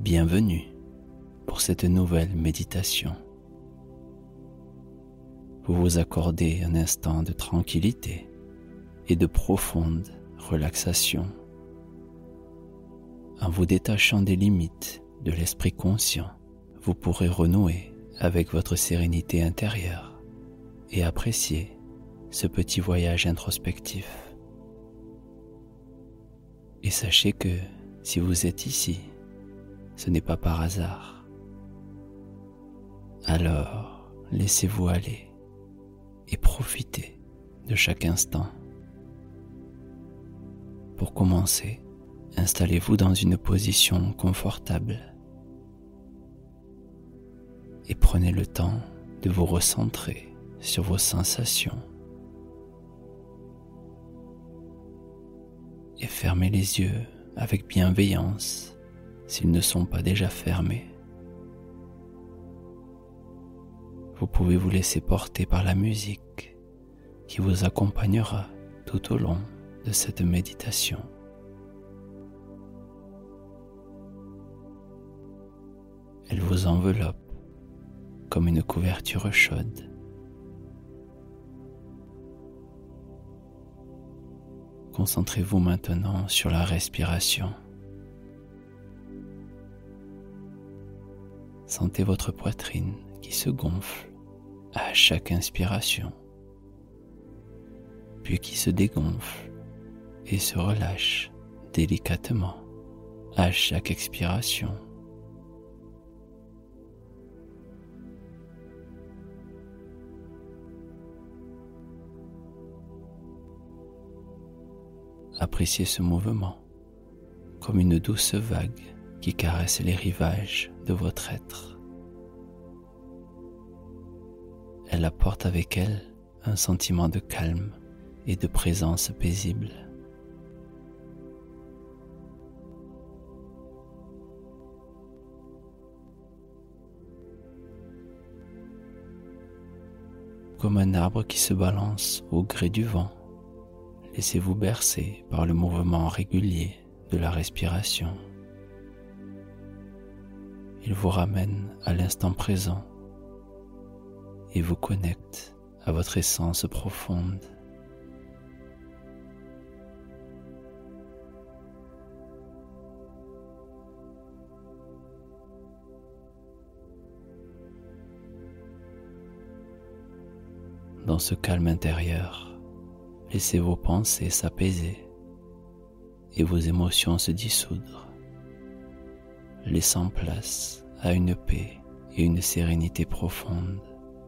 Bienvenue pour cette nouvelle méditation. Vous vous accordez un instant de tranquillité et de profonde relaxation en vous détachant des limites de l'esprit conscient. Vous pourrez renouer avec votre sérénité intérieure et apprécier ce petit voyage introspectif. Et sachez que si vous êtes ici, ce n'est pas par hasard. Alors, laissez-vous aller et profitez de chaque instant. Pour commencer, installez-vous dans une position confortable et prenez le temps de vous recentrer sur vos sensations. Et fermez les yeux avec bienveillance s'ils ne sont pas déjà fermés. Vous pouvez vous laisser porter par la musique qui vous accompagnera tout au long de cette méditation. Elle vous enveloppe comme une couverture chaude. Concentrez-vous maintenant sur la respiration. Sentez votre poitrine qui se gonfle à chaque inspiration, puis qui se dégonfle et se relâche délicatement à chaque expiration. Appréciez ce mouvement comme une douce vague qui caresse les rivages de votre être. Elle apporte avec elle un sentiment de calme et de présence paisible. Comme un arbre qui se balance au gré du vent, laissez-vous bercer par le mouvement régulier de la respiration. Il vous ramène à l'instant présent et vous connecte à votre essence profonde. Dans ce calme intérieur, laissez vos pensées s'apaiser et vos émotions se dissoudre, laissant place à une paix et une sérénité profonde.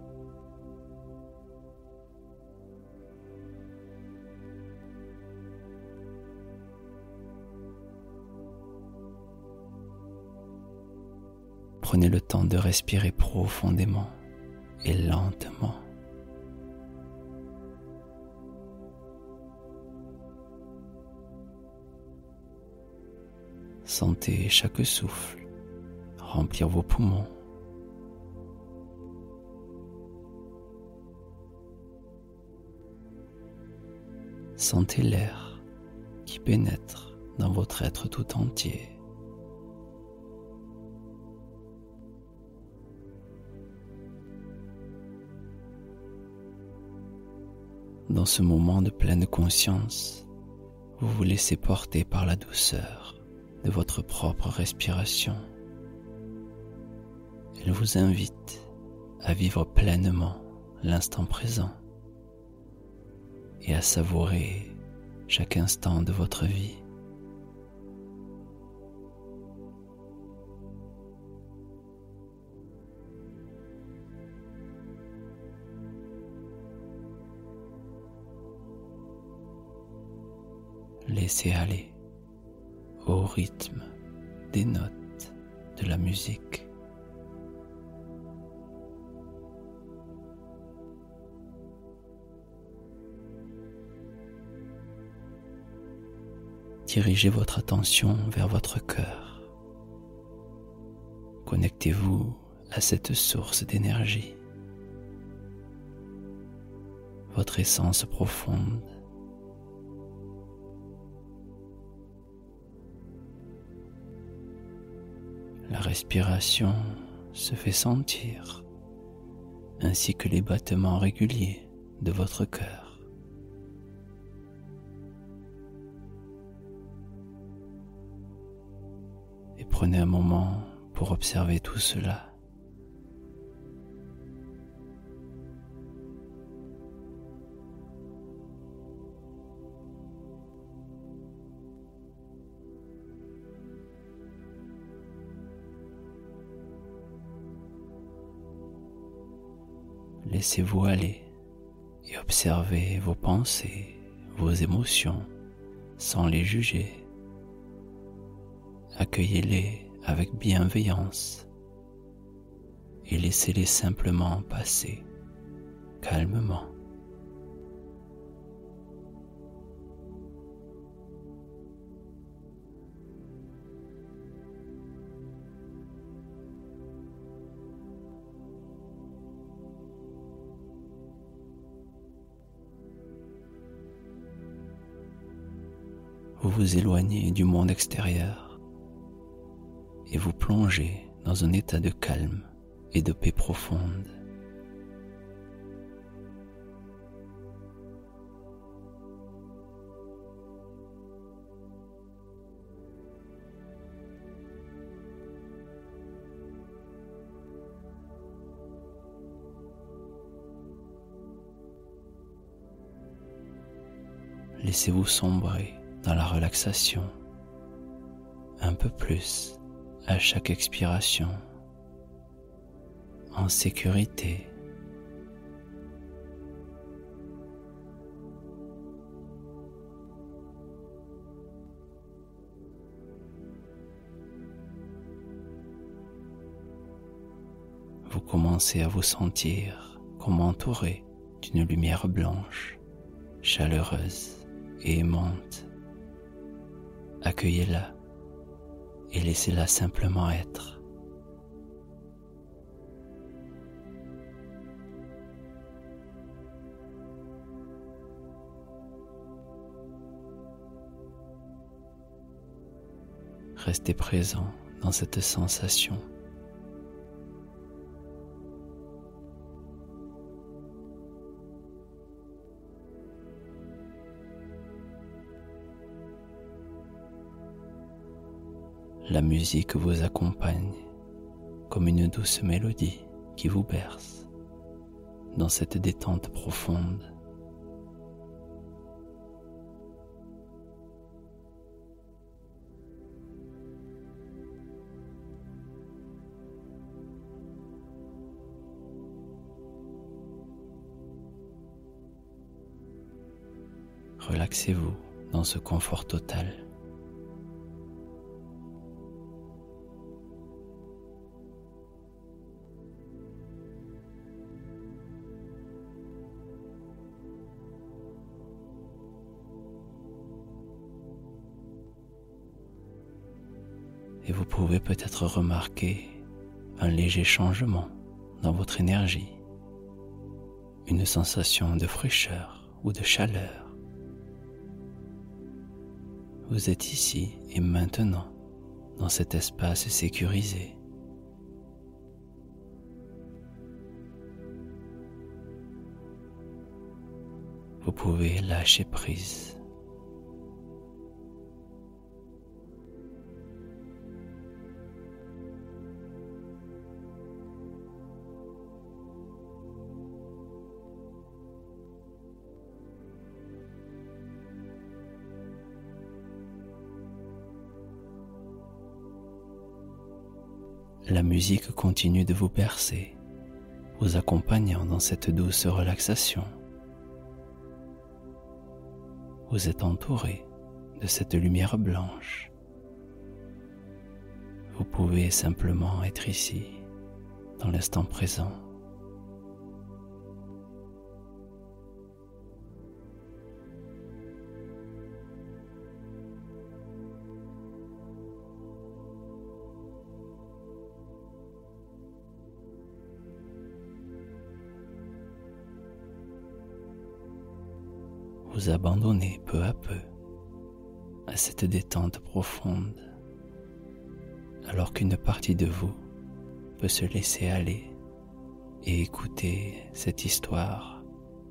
Prenez le temps de respirer profondément et lentement. Sentez chaque souffle remplir vos poumons. Sentez l'air qui pénètre dans votre être tout entier. Dans ce moment de pleine conscience, vous vous laissez porter par la douceur de votre propre respiration. Elle vous invite à vivre pleinement l'instant présent et à savourer chaque instant de votre vie. Laissez aller au rythme des notes de la musique. Dirigez votre attention vers votre cœur. Connectez-vous à cette source d'énergie, votre essence profonde. La respiration se fait sentir, ainsi que les battements réguliers de votre cœur. Et prenez un moment pour observer tout cela. Laissez-vous aller et observez vos pensées, vos émotions, sans les juger. Accueillez-les avec bienveillance et laissez-les simplement passer calmement. Vous vous éloignez du monde extérieur et vous plongez dans un état de calme et de paix profonde. Laissez-vous sombrer dans la relaxation, un peu plus à chaque expiration, en sécurité. Vous commencez à vous sentir comme entouré d'une lumière blanche, chaleureuse et aimante. Accueillez-la et laissez-la simplement être. Restez présent dans cette sensation. La musique vous accompagne comme une douce mélodie qui vous berce dans cette détente profonde. Relaxez-vous dans ce confort total. Et vous pouvez peut-être remarquer un léger changement dans votre énergie, une sensation de fraîcheur ou de chaleur. Vous êtes ici et maintenant dans cet espace sécurisé. Vous pouvez lâcher prise. La musique continue de vous bercer, vous accompagnant dans cette douce relaxation. Vous êtes entouré de cette lumière blanche. Vous pouvez simplement être ici, dans l'instant présent. Vous abandonnez peu à peu à cette détente profonde, alors qu'une partie de vous peut se laisser aller et écouter cette histoire.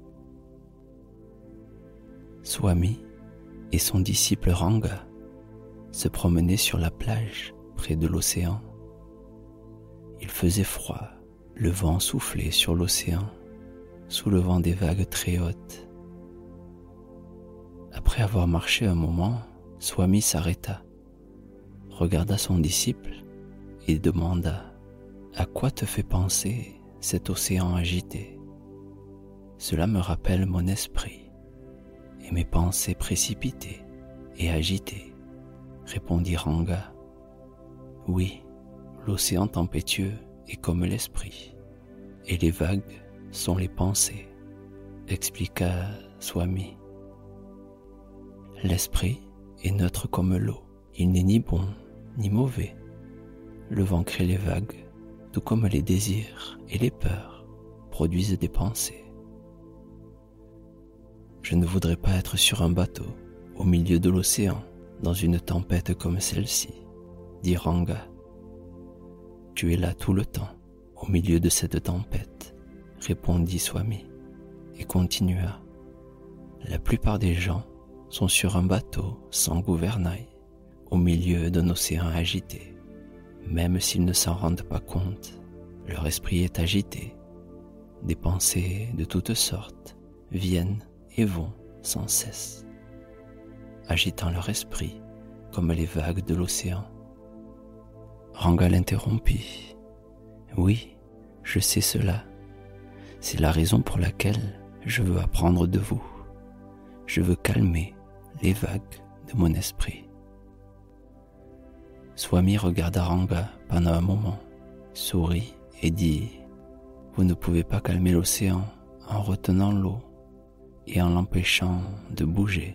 Swami et son disciple Ranga se promenaient sur la plage près de l'océan. Il faisait froid, le vent soufflait sur l'océan, soulevant des vagues très hautes. Après avoir marché un moment, Swami s'arrêta, regarda son disciple et demanda « À quoi te fait penser cet océan agité ? Cela me rappelle mon esprit et mes pensées précipitées et agitées, répondit Ranga. Oui, l'océan tempétueux est comme l'esprit, et les vagues sont les pensées, expliqua Swami. L'esprit est neutre comme l'eau, il n'est ni bon ni mauvais. Le vent crée les vagues, tout comme les désirs et les peurs produisent des pensées. Je ne voudrais pas être sur un bateau, au milieu de l'océan, dans une tempête comme celle-ci, dit Ranga. Tu es là tout le temps, au milieu de cette tempête, répondit Swami, et continua. La plupart des gens sont sur un bateau sans gouvernail, au milieu d'un océan agité. Même s'ils ne s'en rendent pas compte, leur esprit est agité. Des pensées de toutes sortes viennent et vont sans cesse, agitant leur esprit comme les vagues de l'océan. Ranga l'interrompit. Oui, je sais cela. C'est la raison pour laquelle je veux apprendre de vous. Je veux calmer les vagues de mon esprit. Swami regarda Ranga pendant un moment, sourit et dit « Vous ne pouvez pas calmer l'océan en retenant l'eau et en l'empêchant de bouger.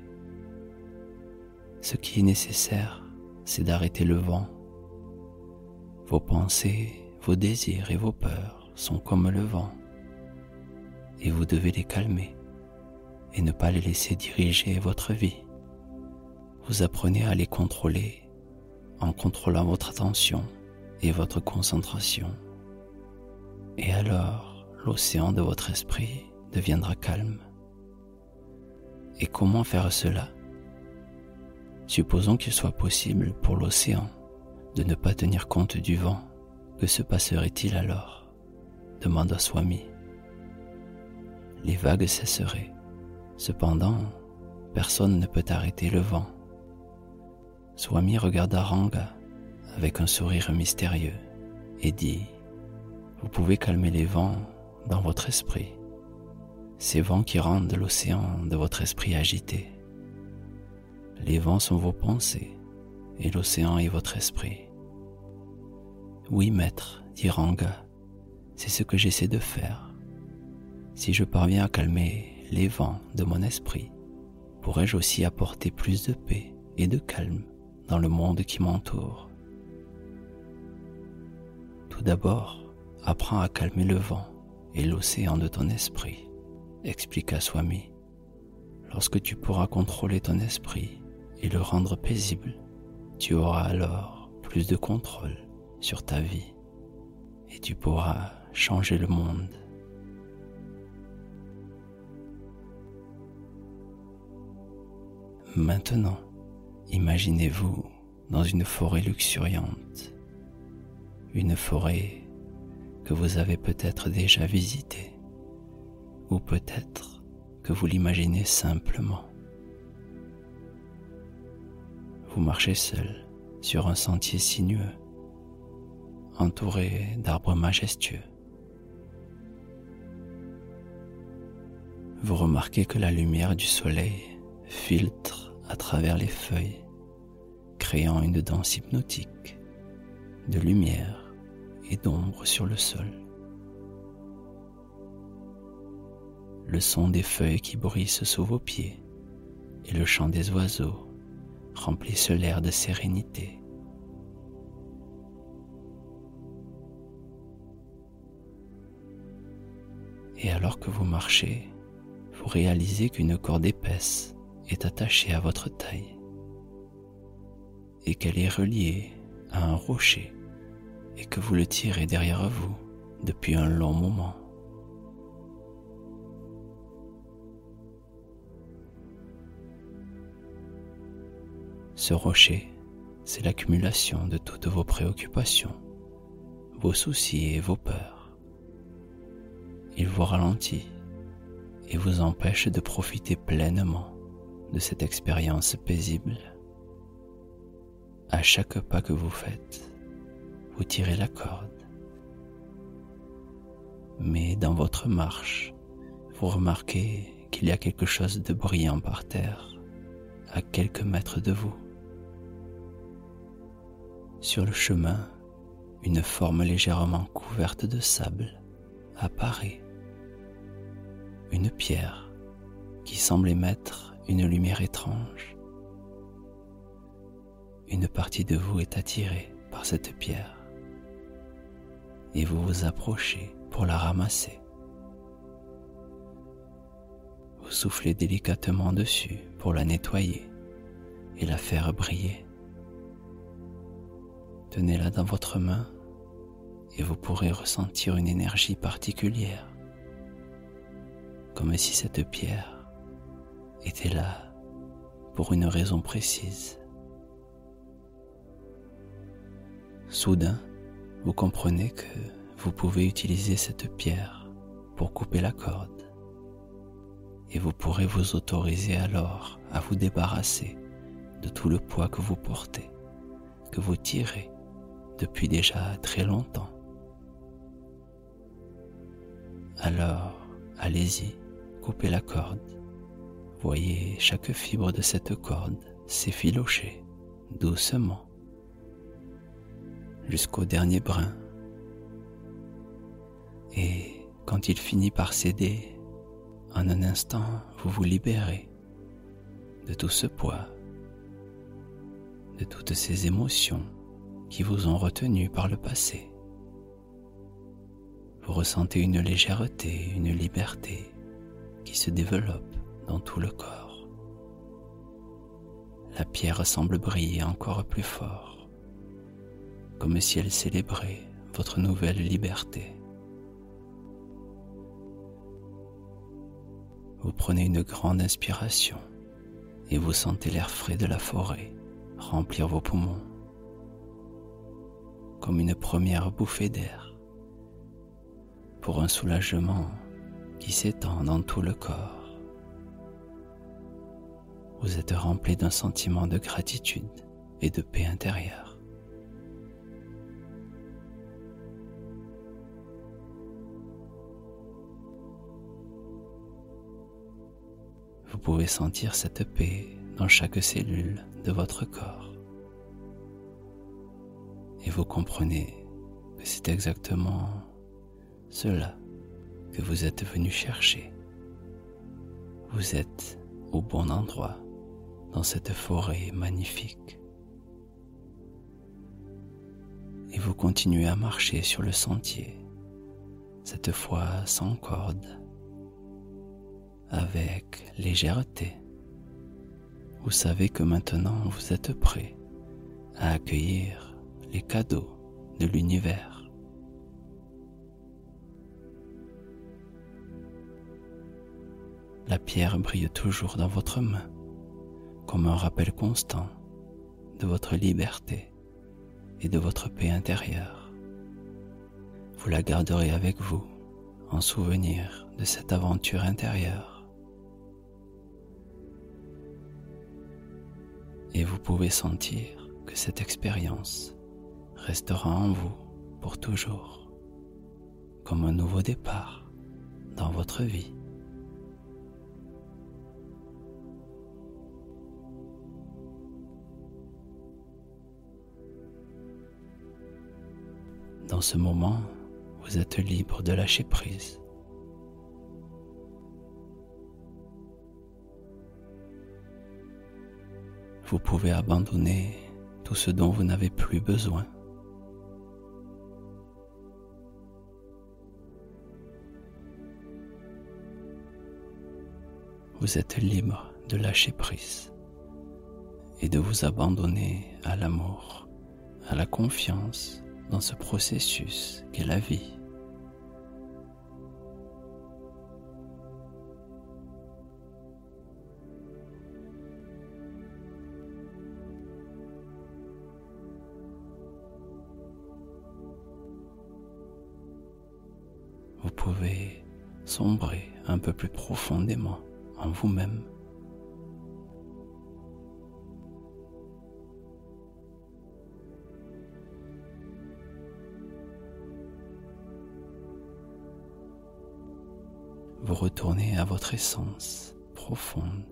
Ce qui est nécessaire, c'est d'arrêter le vent. Vos pensées, vos désirs et vos peurs sont comme le vent, et vous devez les calmer et ne pas les laisser diriger votre vie. Vous apprenez à les contrôler en contrôlant votre attention et votre concentration. Et alors, l'océan de votre esprit deviendra calme. Et comment faire cela ? Supposons qu'il soit possible pour l'océan de ne pas tenir compte du vent. Que se passerait-il alors ? Demanda Swami. Les vagues cesseraient. Cependant, personne ne peut arrêter le vent. Swami regarda Ranga avec un sourire mystérieux et dit « Vous pouvez calmer les vents dans votre esprit, ces vents qui rendent l'océan de votre esprit agité. Les vents sont vos pensées et l'océan est votre esprit. » Oui, maître, dit Ranga, c'est ce que j'essaie de faire. Si je parviens à calmer les vents de mon esprit, pourrais-je aussi apporter plus de paix et de calme dans le monde qui m'entoure. Tout d'abord, apprends à calmer le vent et l'océan de ton esprit, expliqua Swami. Lorsque tu pourras contrôler ton esprit et le rendre paisible, tu auras alors plus de contrôle sur ta vie et tu pourras changer le monde. Maintenant, imaginez-vous dans une forêt luxuriante, une forêt que vous avez peut-être déjà visitée, ou peut-être que vous l'imaginez simplement. Vous marchez seul sur un sentier sinueux, entouré d'arbres majestueux. Vous remarquez que la lumière du soleil filtre à travers les feuilles, créant une danse hypnotique de lumière et d'ombre sur le sol. Le son des feuilles qui bruissent sous vos pieds et le chant des oiseaux remplissent l'air de sérénité. Et alors que vous marchez, vous réalisez qu'une corde épaisse est attachée à votre taille et qu'elle est reliée à un rocher et que vous le tirez derrière vous depuis un long moment. Ce rocher, c'est l'accumulation de toutes vos préoccupations, vos soucis et vos peurs. Il vous ralentit et vous empêche de profiter pleinement de cette expérience paisible. À chaque pas que vous faites, vous tirez la corde. Mais dans votre marche, vous remarquez qu'il y a quelque chose de brillant par terre, à quelques mètres de vous. Sur le chemin, une forme légèrement couverte de sable apparaît. Une pierre qui semble émettre une lumière étrange. Une partie de vous est attirée par cette pierre et vous vous approchez pour la ramasser. Vous soufflez délicatement dessus pour la nettoyer et la faire briller. Tenez-la dans votre main et vous pourrez ressentir une énergie particulière, comme si cette pierre était là pour une raison précise. Soudain, vous comprenez que vous pouvez utiliser cette pierre pour couper la corde et vous pourrez vous autoriser alors à vous débarrasser de tout le poids que vous portez, que vous tirez depuis déjà très longtemps. Alors, allez-y, coupez la corde. Voyez chaque fibre de cette corde s'effilocher doucement jusqu'au dernier brin. Et quand il finit par céder, en un instant, vous vous libérez de tout ce poids, de toutes ces émotions qui vous ont retenu par le passé. Vous ressentez une légèreté, une liberté qui se développe dans tout le corps. La pierre semble briller encore plus fort, comme si elle célébrait votre nouvelle liberté. Vous prenez une grande inspiration et vous sentez l'air frais de la forêt remplir vos poumons, comme une première bouffée d'air, pour un soulagement qui s'étend dans tout le corps. Vous êtes rempli d'un sentiment de gratitude et de paix intérieure. Vous pouvez sentir cette paix dans chaque cellule de votre corps. Et vous comprenez que c'est exactement cela que vous êtes venu chercher. Vous êtes au bon endroit dans cette forêt magnifique. Et vous continuez à marcher sur le sentier, cette fois sans corde, avec légèreté. Vous savez que maintenant vous êtes prêt à accueillir les cadeaux de l'univers. La pierre brille toujours dans votre main, comme un rappel constant de votre liberté et de votre paix intérieure. Vous la garderez avec vous en souvenir de cette aventure intérieure. Et vous pouvez sentir que cette expérience restera en vous pour toujours, comme un nouveau départ dans votre vie. Dans ce moment, vous êtes libre de lâcher prise. Vous pouvez abandonner tout ce dont vous n'avez plus besoin. Vous êtes libre de lâcher prise et de vous abandonner à l'amour à la confiance dans ce processus qu'est la vie. Vous pouvez sombrer un peu plus profondément en vous-même. Vous retournez à votre essence profonde.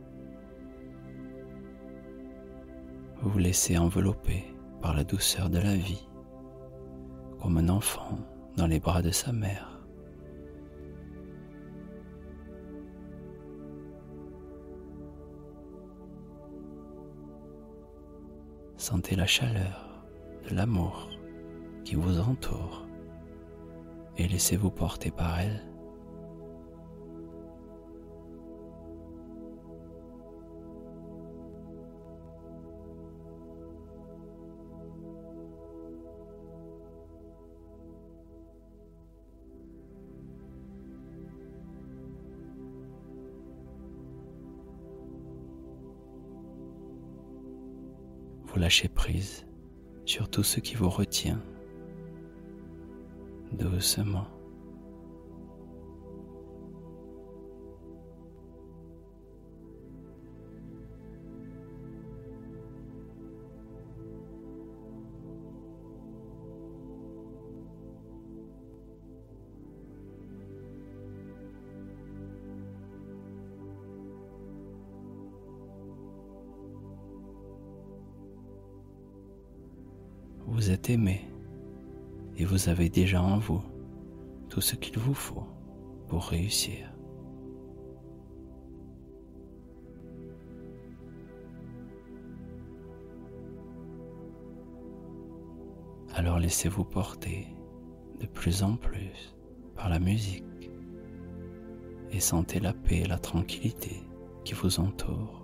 Vous vous laissez envelopper par la douceur de la vie, comme un enfant dans les bras de sa mère. Sentez la chaleur de l'amour qui vous entoure et laissez-vous porter par elle. Vous lâchez prise sur tout ce qui vous retient, doucement. Vous êtes aimé et vous avez déjà en vous tout ce qu'il vous faut pour réussir. Alors laissez-vous porter de plus en plus par la musique et sentez la paix et la tranquillité qui vous entourent.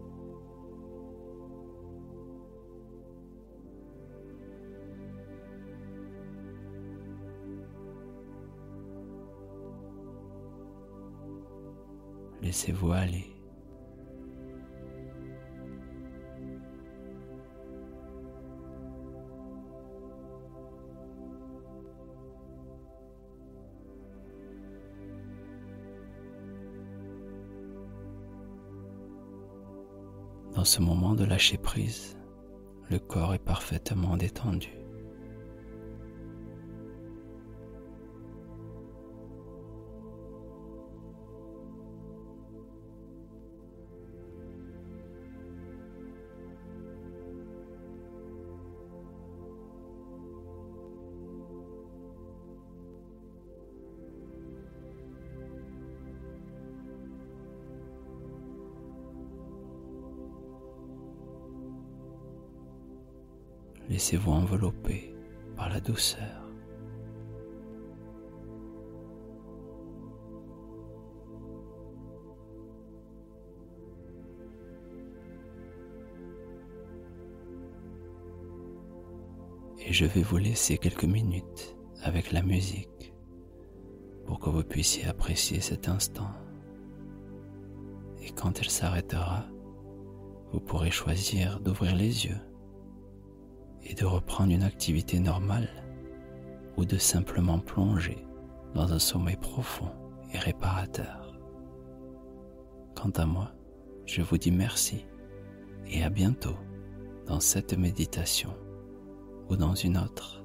Laissez-vous aller. Dans ce moment de lâcher prise, le corps est parfaitement détendu. Laissez-vous envelopper par la douceur. Et je vais vous laisser quelques minutes avec la musique pour que vous puissiez apprécier cet instant. Et quand elle s'arrêtera, vous pourrez choisir d'ouvrir les yeux et de reprendre une activité normale ou de simplement plonger dans un sommeil profond et réparateur. Quant à moi, je vous dis merci et à bientôt dans cette méditation ou dans une autre.